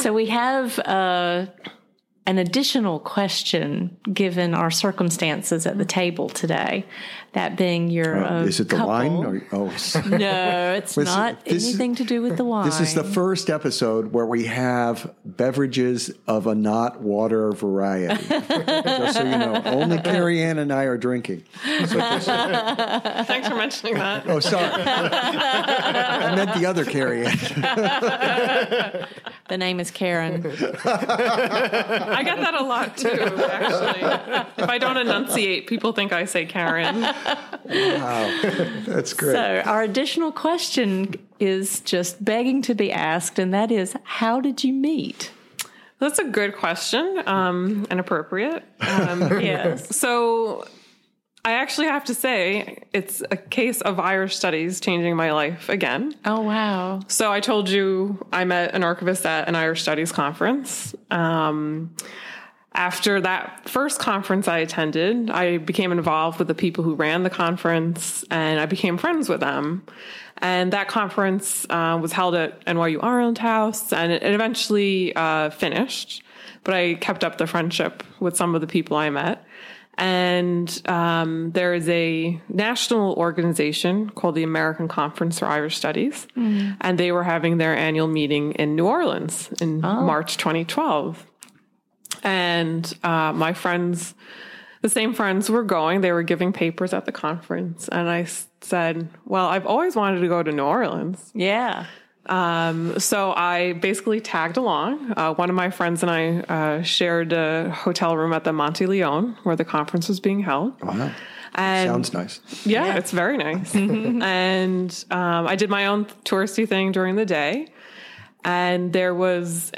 So we have an additional question given our circumstances at the table today, that being your is it the couple. wine? No, it's not anything to do with the wine. This is the first episode where we have beverages of a not water variety. Just so you know, only Carrie Ann and I are drinking. Thanks for mentioning that. Oh, sorry. I meant the other Carrie Ann. The name is Karen. I get that a lot too, actually. If I don't enunciate, people think I say Karen. Wow. That's great. So our additional question is just begging to be asked, and that is, how did you meet? That's a good question, and appropriate. Yes. So I actually have to say it's a case of Irish studies changing my life again. Oh, wow. So I told you I met an archivist at an Irish Studies conference. After that first conference I attended, I became involved with the people who ran the conference, and I became friends with them. And that conference was held at NYU Ireland House, and it eventually finished. But I kept up the friendship with some of the people I met. And there is a national organization called the American Conference for Irish Studies, and they were having their annual meeting in New Orleans in March 2012. And my friends, the same friends were going, they were giving papers at the conference. And I said, well, I've always wanted to go to New Orleans. Yeah. So I basically tagged along. One of my friends and I shared a hotel room at the Monte Leon where the conference was being held. Wow. And sounds nice. Yeah, it's very nice. And I did my own touristy thing during the day. And there was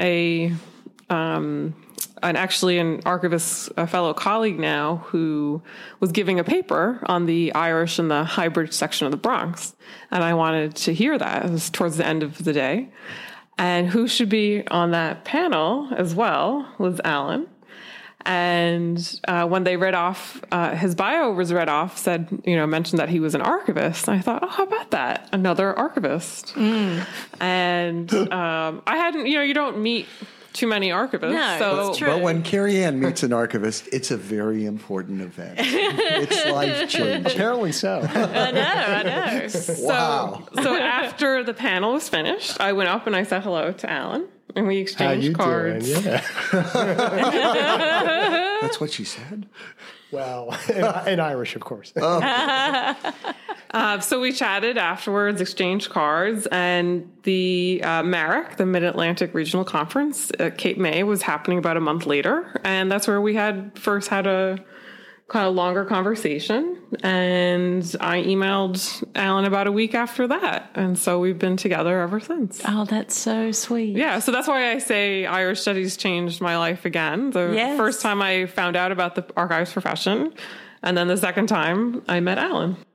an archivist, a fellow colleague now, who was giving a paper on the Irish and the Highbridge section of the Bronx. And I wanted to hear that. It was towards the end of the day. And who should be on that panel as well was Alan. And when they read off, his bio was read off, mentioned that he was an archivist. And I thought, oh, how about that? Another archivist. And I hadn't, you don't meet too many archivists. No, so, it's true. But when Carrie Ann meets an archivist, it's a very important event. It's life-changing. Apparently so. I know. Wow. So after the panel was finished, I went up and I said hello to Alan, and we How exchanged you cards. doing? Yeah. That's what she said? Well, in Irish, of course. So we chatted afterwards, exchanged cards, and the MARAC, the Mid-Atlantic Regional Conference at Cape May, was happening about a month later. And that's where we first had a kind of longer conversation. And I emailed Alan about a week after that. And so we've been together ever since. Oh, that's so sweet. Yeah, so that's why I say Irish Studies changed my life again. The first time I found out about the archives profession, and then the second time I met Alan.